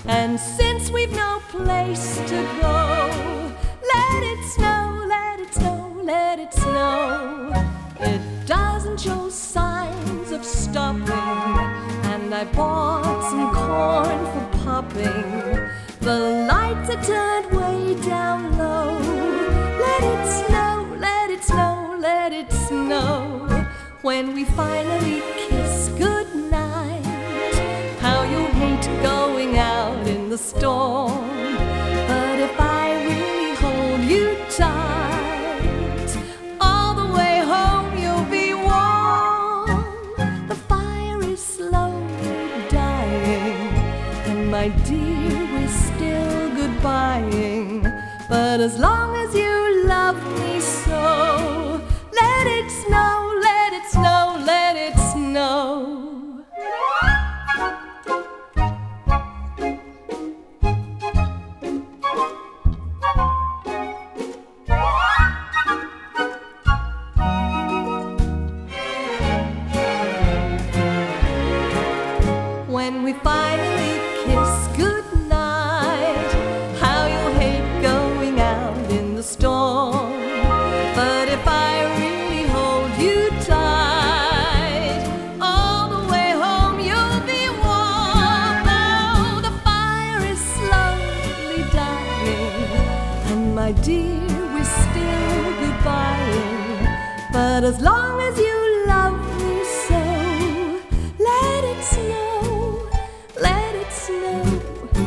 And since we've no place to go, let it snow, let it snow, let it snow. It doesn't show signs of stopping, and I bought some corn for popping. The lights are turned way down low. Let it snow, let it snow, let it snow. When we finally kiss goodnight, how you'll hate going out in the storm. But if I really hold you tight, all the way home you'll be warm. The fire is slowly dying, and my dear, we're still goodbying. But as long as you love me so, let it snow, let it snow, let it snow. When we finally kiss goodnight, how you'll hate going out in the storm. But if I really hold you tight, all the way home you'll be warm. Oh, the fire is slowly dying, and my dear, we're still goodbying. But as long as you love me so, let it snow, let it snow.